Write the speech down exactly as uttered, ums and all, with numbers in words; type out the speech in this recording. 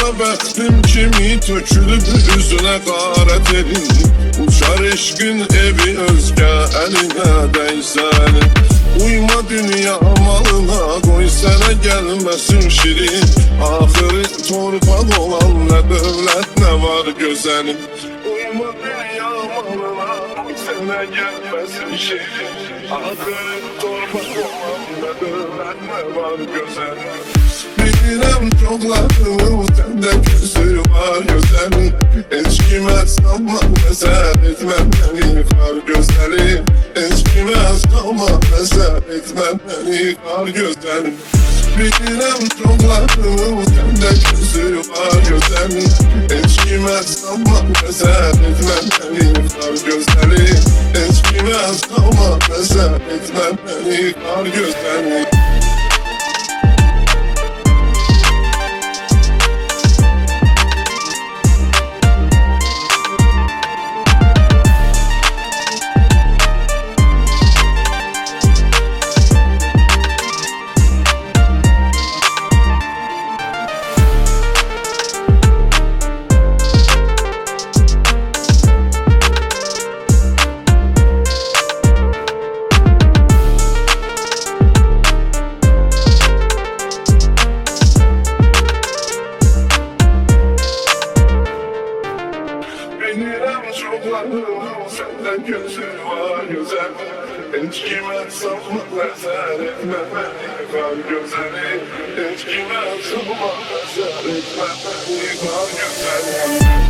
bəxtim kimi tökülüb üzünə qara terin. Uçar eşqin evi özgə əlinə dəysənin. Uyma dünya malına, qoy sənə gəlməsin şirin. Axırı torpaq olan nə dövlət, nə var gözəlim. Uyma dünya malına, qoy sənə gəlməsin şirin. Axırı torpaq olan nə dövlət, nə var gözəlim. Bilirəm çoxlarım, səndə gözü var gözəlim. Heç kimə sanma, nəzər etmə məni qar gözəlim. Heç kimə sanma, nəzər etmə məni qar gözəlim. Bilirəm çoxlarım, səndə gözü var gözəlim. Heç kimə sanma, nəzər etmə məni qar gözəlim. Heç kimə sanma, nəzər etmə məni qar gözəlim. Bilirəm çoxlarım, səndən gözü var gözəl. Heç kimə sanma, nəzər etmə məni qar gözəlim. Heç kimə sanma, nəzər etmə məni qar gözəlim.